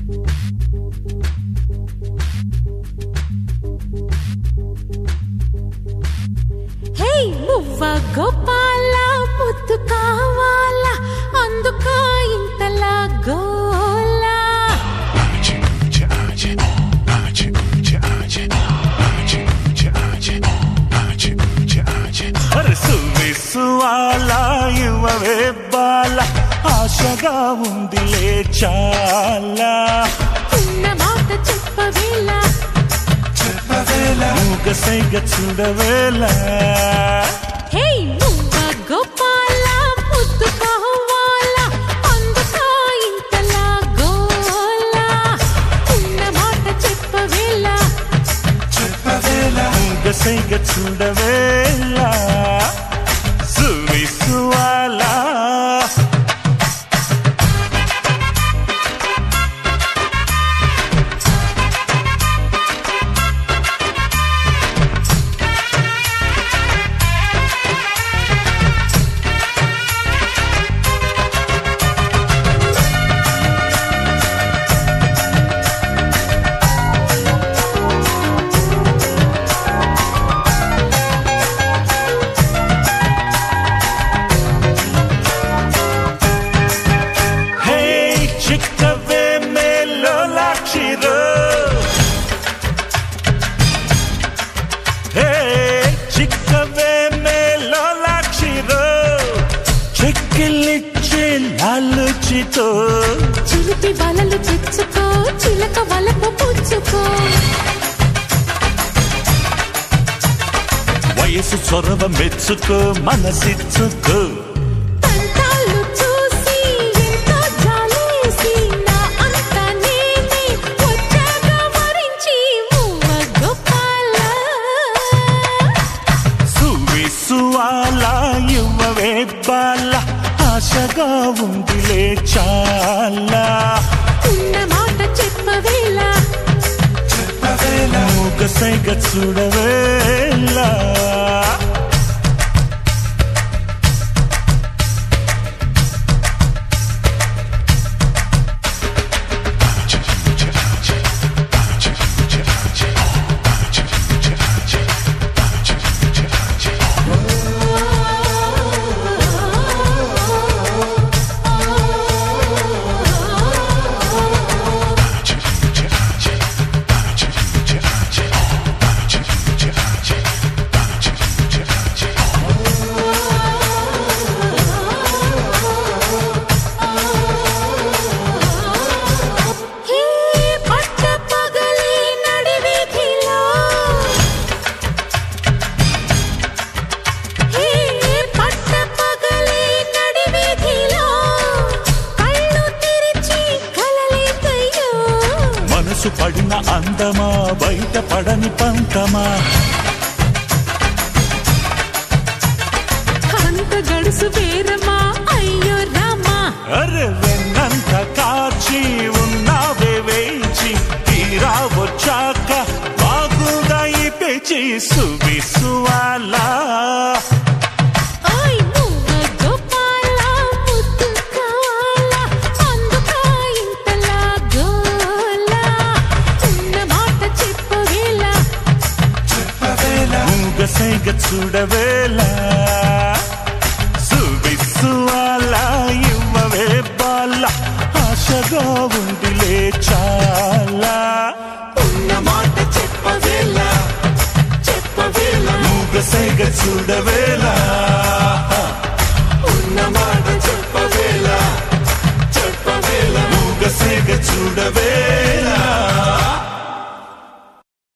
హే మువ్వ గోపాల ముద్దు కావాలా అందుకా ఇంతలా గోలా సువాలా ఇవ్వవే బాల ఆశగా ఉందిలే చాలా ఉన్న మాట చెప్పవేలా మూగసైగ చూడవేలా హే మువ్వ గోపాల ముద్దు కావాలా అందుకా ఇంతలా గోలా ఉన్న మాట చెప్పవేలా మూగసైగ చూడవేలా సువాలా లాలుచితో చిలిపి వలలు తెచ్చుకో చిలక వలకు పుచ్చుకో వయసు చొరవ మెచ్చుకో మనసిచ్చుకో తంటాలు చూసి ఎంతో జాలేసి నా అంత నేనే వచ్చాగా వరించి మువ్వ గోపాల సువాలా ఇవ్వవే బాల ఆశగా ఉందిలే చాలా ఉన్న మాట చెప్పవేలా మూగసైగ చూడవేలా పడిన అందమా బయట పడని పంతమా అంత గడుసు వేరమా అయ్యో రామా అరే వెన్నంత కాచి ఉన్నావే వేచి తీరా వచ్చాక బాగుగా ఈ పేచి సువాలా మూగసైగ చూడవేలా సువాలా ఇవ్వవే బాల ఆశగా ఉందిలే చాలా ఉన్న మాట చెప్పవేలా మూగసైగ చూడవే